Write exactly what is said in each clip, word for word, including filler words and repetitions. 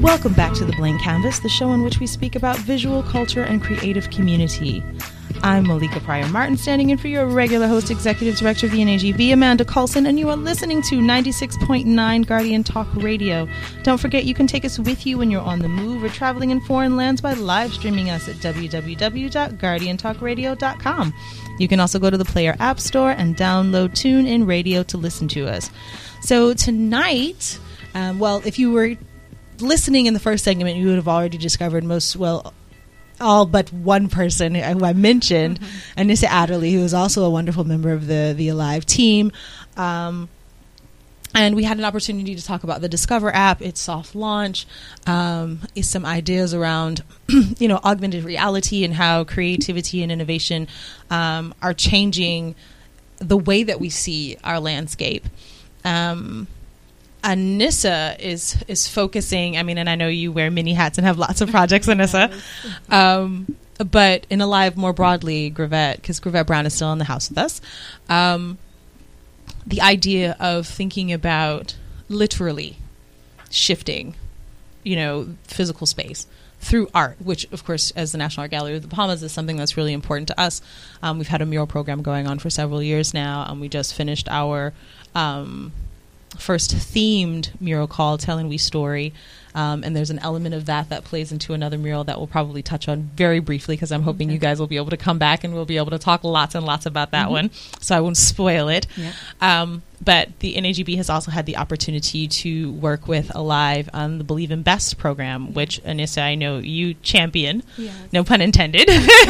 Welcome back to The Blank Canvas, the show in which we speak about visual culture and creative community. I'm Malika Pryor-Martin, standing in for your regular host, Executive Director of the N A G V, Amanda Coulson, and you are listening to ninety-six point nine Guardian Talk Radio. Don't forget, you can take us with you when you're on the move or traveling in foreign lands by live streaming us at w w w dot guardian talk radio dot com. You can also go to the Player App Store and download TuneIn Radio to listen to us. So tonight, um, well, if you were listening in the first segment, you would have already discovered most, well, all but one person who I mentioned, mm-hmm. Anissa Adderley, who is also a wonderful member of the, the Alive team. Um, and we had an opportunity to talk about the Discover app, its soft launch, um, is some ideas around, you know, augmented reality and how creativity and innovation um, are changing the way that we see our landscape. Um, Anissa is is focusing, I mean, and I know you wear many hats and have lots of projects, Anissa, um, but in Alive more broadly, Gravette, because Gravette Brown is still in the house with us, um, the idea of thinking about literally shifting, you know, physical space through art, which, of course, as the National Art Gallery of the Bahamas is something that's really important to us. Um, we've had a mural program going on for several years now, and we just finished our Um, first themed mural called Telling We Story, um, and there's an element of that that plays into another mural that we'll probably touch on very briefly, because I'm hoping okay. you guys will be able to come back and we'll be able to talk lots and lots about that mm-hmm. one, so I won't spoil it. Yeah. Um, but the N A G B has also had the opportunity to work with Alive on the Believe in Best program, which, Anissa, I know you champion, yes. no pun intended.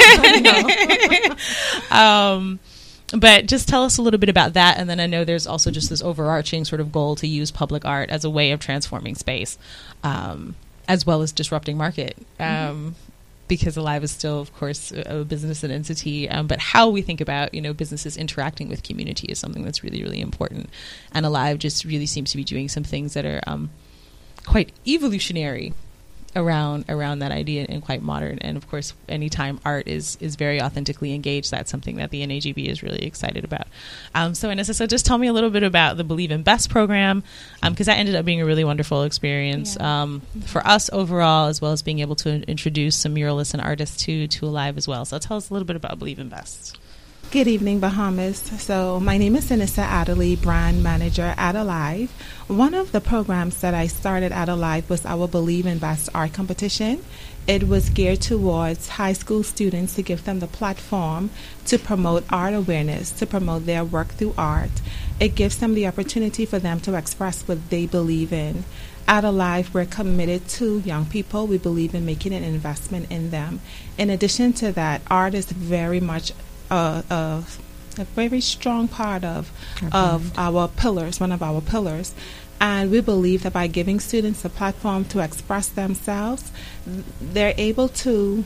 um, But just tell us a little bit about that, and then I know there's also just this overarching sort of goal to use public art as a way of transforming space, um, as well as disrupting market, um, mm-hmm. because Alive is still, of course, a, a business and entity, um, but how we think about, you know, businesses interacting with community is something that's really, really important. And Alive just really seems to be doing some things that are um, quite evolutionary around around that idea and quite modern. And of course, anytime art is is very authentically engaged, that's something that the N A G B is really excited about. Um, so Anissa, so just tell me a little bit about the Believe in Best program, because um, that ended up being a really wonderful experience yeah. um, mm-hmm. for us overall, as well as being able to in- introduce some muralists and artists to to Alive as well. So tell us a little bit about Believe in Best. Good evening, Bahamas. So my name is Anissa Adderley, brand manager at Alive. One of the programs that I started at Alive was our Believe in Best art competition. It was geared towards high school students to give them the platform to promote art awareness, to promote their work through art. It gives them the opportunity for them to express what they believe in. At Alive, we're committed to young people. We believe in making an investment in them. In addition to that, art is very much Uh, of a very strong part of okay. of our pillars, one of our pillars. And we believe that by giving students a platform to express themselves, they're able to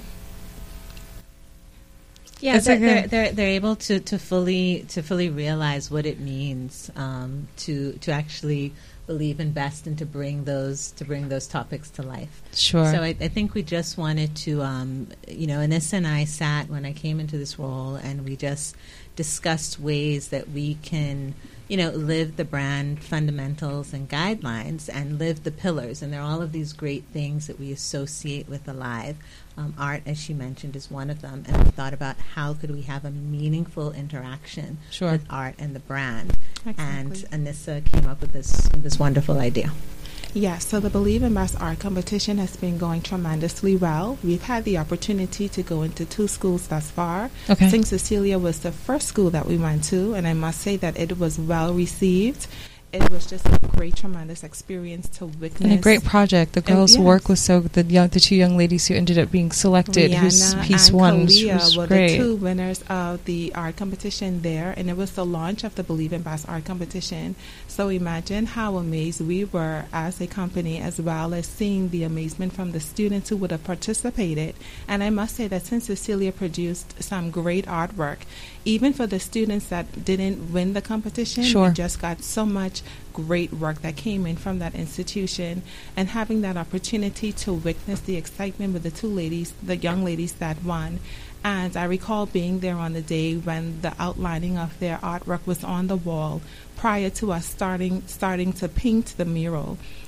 Yeah, they're, they're, they're, they're able to, to fully to fully realize what it means um, to to actually believe in best and to bring those to bring those topics to life. Sure. So I, I think we just wanted to, um, you know, Anissa and I sat when I came into this role, and we just discussed ways that we can, you know, live the brand fundamentals and guidelines and live the pillars. And there are all of these great things that we associate with Alive. Um, art, as she mentioned, is one of them. And we thought about how could we have a meaningful interaction sure. with art and the brand. Exactly. And Anissa came up with this this wonderful idea. Yes, so the Believe in Best art competition has been going tremendously well. We've had the opportunity to go into two schools thus far. Okay. Saint Cecilia was the first school that we went to, and I must say that it was well received. It was just a great, tremendous experience to witness. And a great project. The girls' and, yes. work was so, the young, the two young ladies who ended up being selected, Rihanna whose piece and won, Kalia was were great. the two winners of the art competition there, and it was the launch of the Believe in Best art competition. So imagine how amazed we were as a company, as well as seeing the amazement from the students who would have participated. And I must say that Saint Cecilia produced some great artwork. Even for the students that didn't win the competition, sure. we just got so much great work that came in from that institution, and having that opportunity to witness the excitement with the two ladies, the young ladies that won. And I recall being there on the day when the outlining of their artwork was on the wall prior to us starting starting to paint the mural.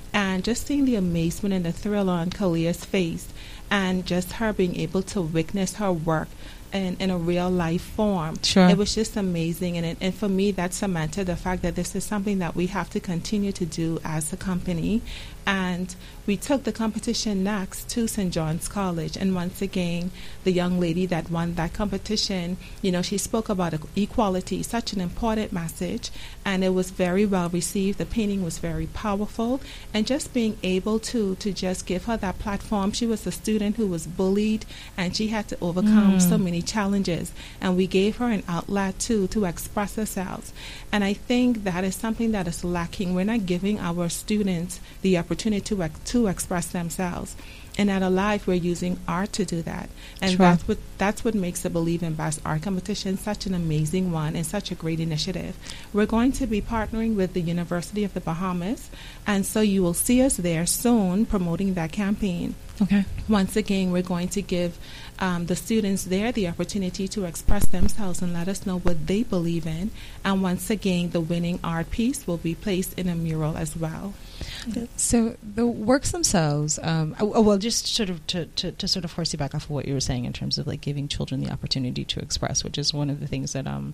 And just seeing the amazement and the thrill on Kalia's face, and just her being able to witness her work in, in a real life form. Sure. It was just amazing. And, it, and for me, that cemented the fact that this is something that we have to continue to do as a company. And we took the competition next to Saint John's College. And once again, the young lady that won that competition, you know, she spoke about equality, such an important message. And it was very well received. The painting was very powerful. And just being able to, to just give her that platform. She was a student who was bullied, and she had to overcome mm. so many challenges. And we gave her an outlet, too, to express herself. And I think that is something that is lacking. We're not giving our students the opportunity to ex- to express themselves. And at Alive, we're using art to do that. And Sure. that's what that's what makes the Believe in Best Art Competition such an amazing one and such a great initiative. We're going to be partnering with the University of the Bahamas, and so you will see us there soon promoting that campaign. Okay. Once again, we're going to give um, the students there the opportunity to express themselves and let us know what they believe in. And once again, the winning art piece will be placed in a mural as well. So the works themselves, um, oh, well, just sort of to, to, to sort of force you back off of what you were saying in terms of like giving children the opportunity to express, which is one of the things that um,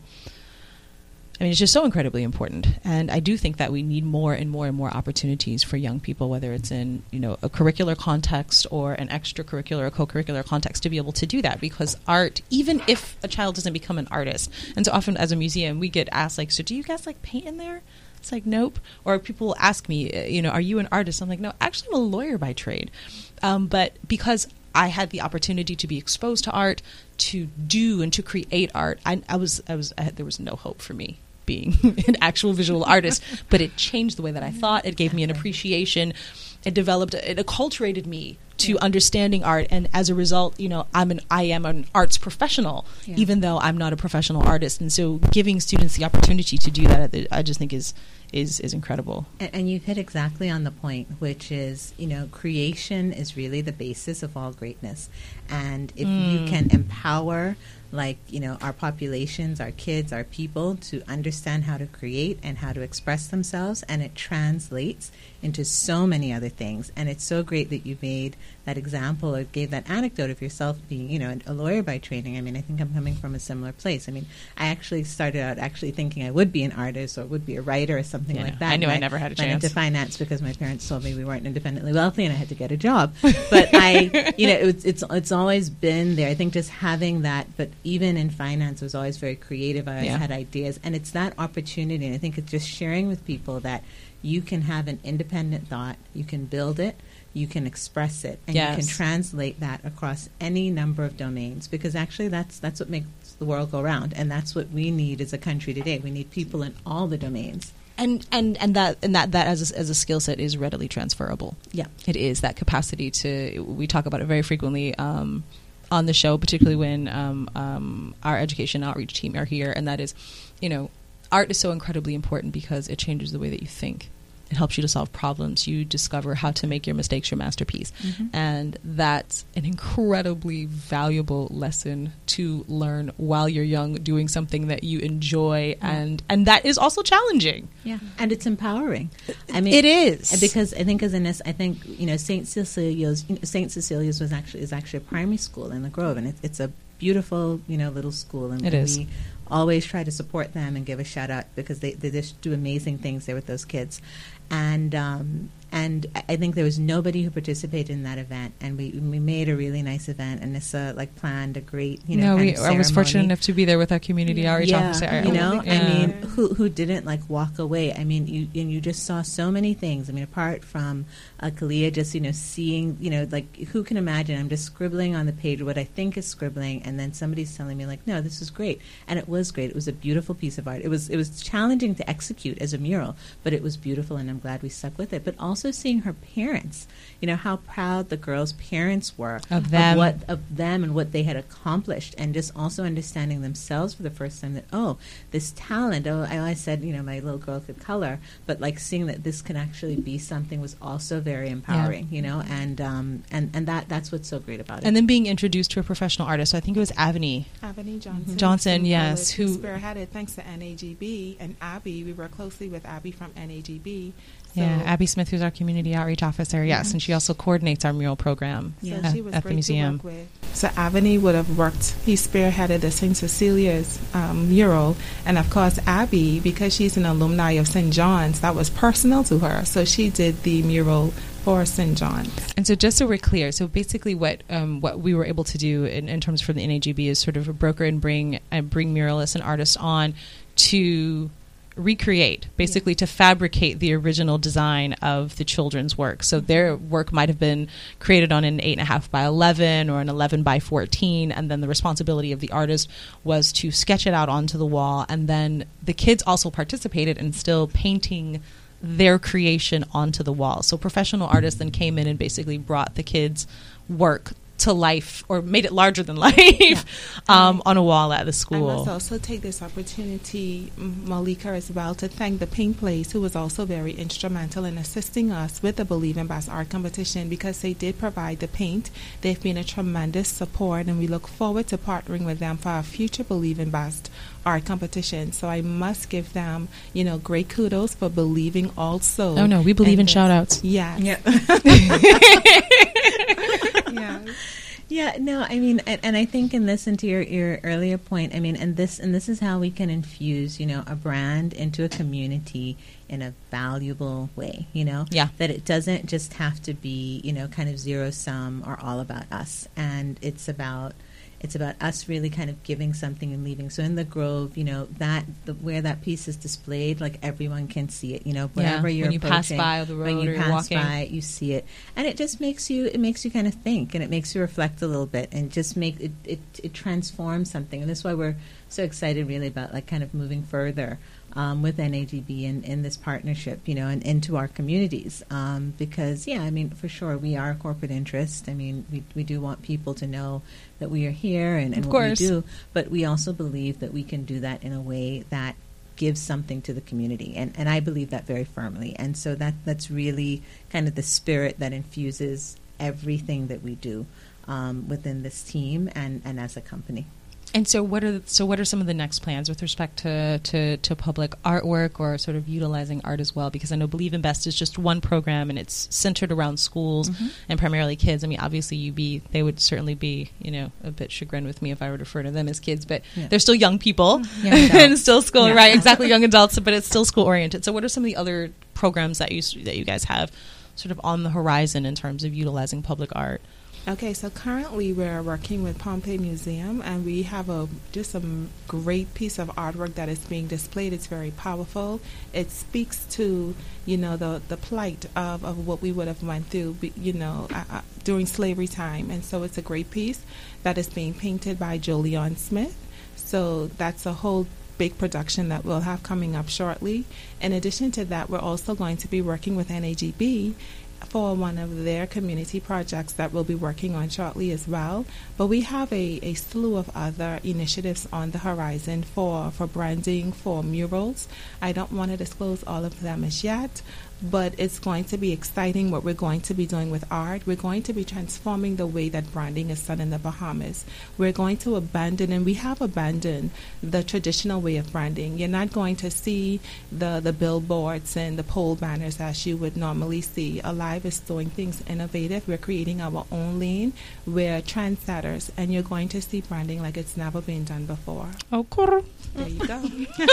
I mean, it's just so incredibly important. And I do think that we need more and more and more opportunities for young people, whether it's in, you know, a curricular context or an extracurricular or co-curricular context, to be able to do that. Because art, even if a child doesn't become an artist, and so often as a museum, we get asked, like, so do you guys, like, paint in there? It's like, nope. Or people will ask me, you know, are you an artist? I'm like, no, actually I'm a lawyer by trade. Um, but because I had the opportunity to be exposed to art, to do and to create art, I, I was, I was, I had, there was no hope for me being an actual visual artist, but it changed the way that I thought. It gave me an appreciation. It developed, it acculturated me to yeah. understanding art, and as a result, you know, I'm an I am an arts professional, yeah. even though I'm not a professional artist. And so, giving students the opportunity to do that, I just think is is is incredible. And, and you've hit exactly on the point, which is, you know, creation is really the basis of all greatness, and if mm. you can empower, like, you know, our populations, our kids, our people to understand how to create and how to express themselves, and it translates into so many other things. And it's so great that you made that example or gave that anecdote of yourself being, you know, a lawyer by training. I mean, I think I'm coming from a similar place. I mean, I actually started out actually thinking I would be an artist or would be a writer or something yeah, like that. I knew and I never had a went chance. into finance because my parents told me we weren't independently wealthy and I had to get a job. But I, you know, it's it's it's always been there. I think just having that, but even in finance, I was always very creative. I always yeah. had ideas, and it's that opportunity. And I think it's just sharing with people that you can have an independent thought, you can build it, you can express it, and yes. you can translate that across any number of domains, because actually that's that's what makes the world go round, and that's what we need as a country today. We need people in all the domains. And and and that and that that as a, as a skill set is readily transferable. Yeah, it is that capacity to. We talk about it very frequently um, on the show, particularly when um, um, our education outreach team are here, and that is, you know, art is so incredibly important because it changes the way that you think. It helps you to solve problems. You discover how to make your mistakes your masterpiece. Mm-hmm. And that's an incredibly valuable lesson to learn while you're young, doing something that you enjoy. Yeah. And, and that is also challenging. Yeah. And it's empowering. I mean, it is. Because I think as an, I think, you know, Saint Cecilia's, you know, Saint Cecilia's was actually, is actually a primary school in the Grove. And it, it's a beautiful, you know, little school. And it is. We always try to support them and give a shout out because they, they just do amazing things there with those kids. And um, and I think there was nobody who participated in that event, and we we made a really nice event, and Nissa like planned a great, you know, no, kind we, of ceremony. I was fortunate enough to be there with our community yeah. outreach yeah. officer. You know, yeah. I mean, who who didn't like walk away? I mean, you and you just saw so many things. I mean, apart from uh, Kalia, just you know, seeing, you know, like who can imagine? I'm just scribbling on the page what I think is scribbling, and then somebody's telling me like, no, this is great, and it was great. It was a beautiful piece of art. It was it was challenging to execute as a mural, but it was beautiful, and I'm glad we stuck with it. But also seeing her parents, you know, how proud the girls' parents were of them, of, what, of them and what they had accomplished, and just also understanding themselves for the first time that, oh, this talent, oh, I always said, you know, my little girl could color, but like seeing that this can actually be something was also very empowering, yeah. you know, and um, and, and that that's what's so great about it. And then being introduced to a professional artist, so I think it was Avani. Avani Johnson. Johnson, yes. Who spearheaded, thanks to N A G B and Abby. We work closely with Abby from N A G B. So yeah, Abby Smith, who's our community outreach officer, yes, yeah. and she also coordinates our mural program yeah. at, she was at the great museum. To work with. So Avani would have worked, he spearheaded the Saint Cecilia's um, mural, and of course Abby, because she's an alumni of Saint John's, that was personal to her, so she did the mural for Saint John's. And so just so we're clear, so basically what um, what we were able to do in, in terms for the N A G B is sort of broker and bring and bring muralists and artists on to recreate, basically yeah. to fabricate the original design of the children's work. So their work might have been created on an eight and a half by eleven or an eleven by fourteen, and then the responsibility of the artist was to sketch it out onto the wall, and then the kids also participated in still painting their creation onto the wall. So professional artists then came in and basically brought the kids' work to life, or made it larger than life, yeah. um, on a wall at the school. I must also take this opportunity, Malika, as well, to thank the Paint Place, who was also very instrumental in assisting us with the Believe in Best Art Competition, because they did provide the paint. They've been a tremendous support, and we look forward to partnering with them for our future Believe in Best Art Competition. So I must give them, you know, great kudos for believing also. Oh no, we believe in shout outs. Yes. Yeah. yeah. Yeah, no, I mean, and, and I think in this, and to your, your earlier point, I mean, and this and this is how we can infuse, you know, a brand into a community in a valuable way, you know? Yeah. That it doesn't just have to be, you know, kind of zero sum or all about us. And it's about It's about us really kind of giving something and leaving. So in the Grove, you know, that the, where that piece is displayed, like everyone can see it. You know, wherever yeah, you're when you approaching, pass by the road when you or pass you're walking. by it, you see it, and it just makes you it makes you kind of think, and it makes you reflect a little bit, and just make it it, it transforms something. And that's why we're so excited, really, about like kind of moving further Um, with N A G B and in this partnership, you know, and into our communities. Um, because, yeah, I mean, for sure, we are a corporate interest. I mean, we we do want people to know that we are here and, and of what course. we do. But we also believe that we can do that in a way that gives something to the community. And, and I believe that very firmly. And so that that's really kind of the spirit that infuses everything that we do um, within this team and, and as a company. And so what are so what are some of the next plans with respect to, to, to public artwork or sort of utilizing art as well? Because I know Believe in Best is just one program, and it's centered around schools mm-hmm. and primarily kids. I mean, obviously you be they would certainly be, you know, a bit chagrined with me if I were to refer to them as kids, but yeah. they're still young people and still school, yeah. right? Exactly, young adults, but it's still school oriented. So what are some of the other programs that you that you guys have sort of on the horizon in terms of utilizing public art? Okay, so currently we're working with Pompeii Museum, and we have a just a great piece of artwork that is being displayed. It's very powerful. It speaks to, you know, the the plight of, of what we would have went through, you know, uh, uh, during slavery time. And so it's a great piece that is being painted by Jolion Smith. So that's a whole big production that we'll have coming up shortly. In addition to that, we're also going to be working with N A G B for one of their community projects that we'll be working on shortly as well. But we have a, a slew of other initiatives on the horizon for, for branding, for murals. I don't want to disclose all of them as yet, but it's going to be exciting what we're going to be doing with art. We're going to be transforming the way that branding is done in the Bahamas. We're going to abandon, and we have abandoned, the traditional way of branding. You're not going to see the, the billboards and the pole banners as you would normally see. Alive is doing things innovative. We're creating our own lane. We're trendsetters, and you're going to see branding like it's never been done before. Oh, cool. There you go.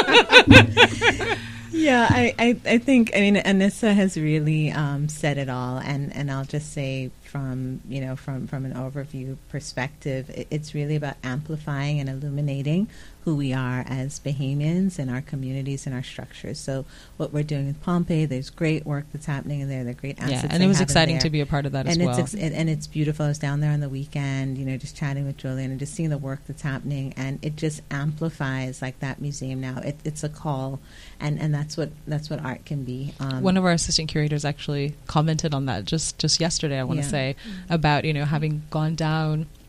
Yeah, I, I, I think, I mean, Anissa has really um, said it all, and, and I'll just say from, you know, from, from an overview perspective, it, it's really about amplifying and illuminating who we are as Bahamians and our communities and our structures. So what we're doing with Pompeii, there's great work that's happening in there. They're great assets. Yeah, and it was exciting to be a part of that and as well. It's ex- and it's beautiful. I was down there on the weekend, you know, just chatting with Julian and just seeing the work that's happening, and it just amplifies like that museum now. It, it's a call, and, and that's what that's what art can be. Um, One of our assistant curators actually commented on that just, just yesterday, I want to yeah. say, about, you know, having gone down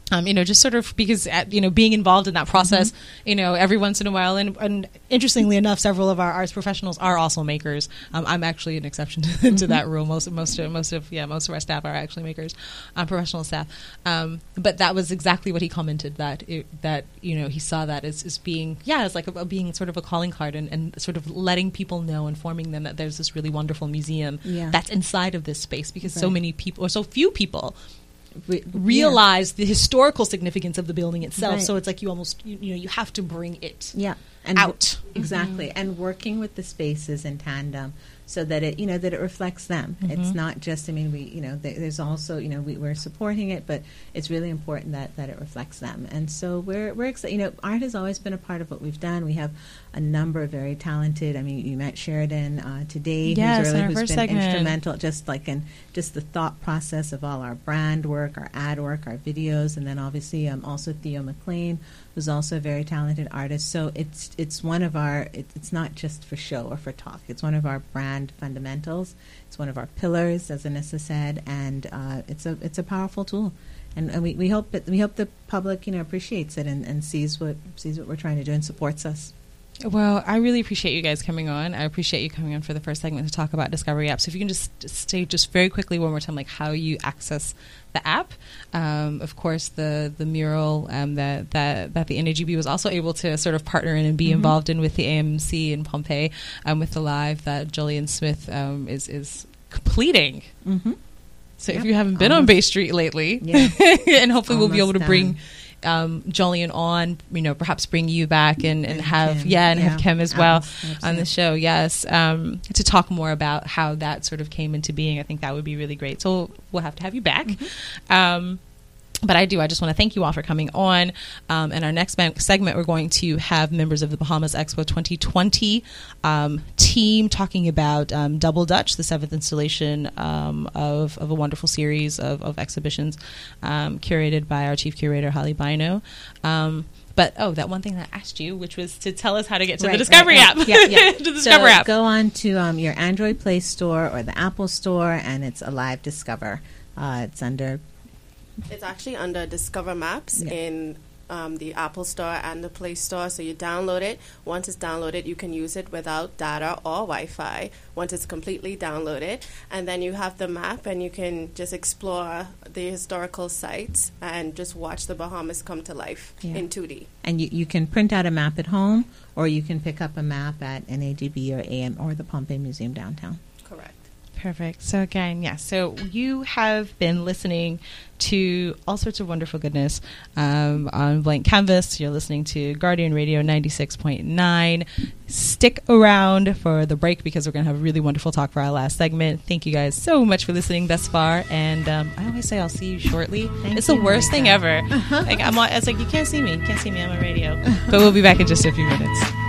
Um, you know, just sort of because, at, you know, being involved in that process, mm-hmm. you know, every once in a while. And, and interestingly enough, several of our arts professionals are also makers. Um, I'm actually an exception to, mm-hmm. to that rule. Most, most, of, most of, yeah, most of our staff are actually makers, um, professional staff. Um, but that was exactly what he commented, that, it, that, you know, he saw that as, as being, yeah, as like a, a being sort of a calling card and, and sort of letting people know, informing them that there's this really wonderful museum yeah. that's inside of this space, because right. so many people, or so few people, Re- realize yeah. the historical significance of the building itself. Right. So it's like you almost, you, you know, you have to bring it yeah. and out. W- exactly. Mm-hmm. And working with the spaces in tandem so that it, you know, that it reflects them. Mm-hmm. It's not just, I mean, we, you know, th- there's also, you know, we, we're supporting it, but it's really important that, that it reflects them. And so we're, we're excited. You know, art has always been a part of what we've done. We have a number of very talented, I mean, you met Sheridan uh, today, yes, who's, really, who's been segment. instrumental, just like in just the thought process of all our brand work, our ad work, our videos, and then obviously um, also Theo McLean, who's also a very talented artist. So it's it's one of our, it, it's not just for show or for talk. It's one of our brand fundamentals. It's one of our pillars, as Anissa said, and uh, it's a it's a powerful tool. And, and we, we hope it, we hope the public, you know, appreciates it and, and sees what sees what we're trying to do and supports us. Well, I really appreciate you guys coming on. I appreciate you coming on for the first segment to talk about Discovery App. So if you can just, just say just very quickly one more time, like how you access the app. Um, of course, the the mural um, that, that that the N A G B was also able to sort of partner in and be mm-hmm. involved in with the A M C in Pompeii, um, with the live that Jillian Smith um, is is completing. Mm-hmm. So yep. if you haven't been Almost. on Bay Street lately, yeah. and hopefully Almost we'll be able to done. bring Um, Jolyon on, you know, perhaps bring you back and, and, and have, Kim. yeah, and yeah. have Kim as well Absolutely. on the show. Yes. Um, to talk more about how that sort of came into being. I think that would be really great. So we'll have to have you back. Mm-hmm. Um, But I do. I just want to thank you all for coming on. Um, in our next man- segment, we're going to have members of the Bahamas Expo twenty twenty um, team talking about um, Double Dutch, the seventh installation um, of, of a wonderful series of, of exhibitions um, curated by our chief curator, Holly Bino. Um, But, oh, that one thing that I asked you, which was to tell us how to get to right, the Discovery right, app. Right. Yeah, yeah. to the Discover so app. Go on to um, your Android Play Store or the Apple Store, and it's Alive Discover. Uh, it's under... It's actually under Discover Maps yeah. in um, the Apple Store and the Play Store. So you download it. Once it's downloaded, you can use it without data or Wi-Fi once it's completely downloaded. And then you have the map, and you can just explore the historical sites and just watch the Bahamas come to life yeah. in two D. And you, you can print out a map at home, or you can pick up a map at N A G B or A M or the Pompeii Museum downtown. Correct. Perfect. So again, yeah, so you have been listening to all sorts of wonderful goodness um, on Blank Canvas. You're listening to Guardian Radio ninety-six point nine. Stick around for the break because we're going to have a really wonderful talk for our last segment. Thank you guys so much for listening thus far. And um, I always say I'll see you shortly. Thank it's you, the worst thing ever. Uh-huh. Like I'm, all, it's like you can't see me. You can't see me on my radio. But we'll be back in just a few minutes.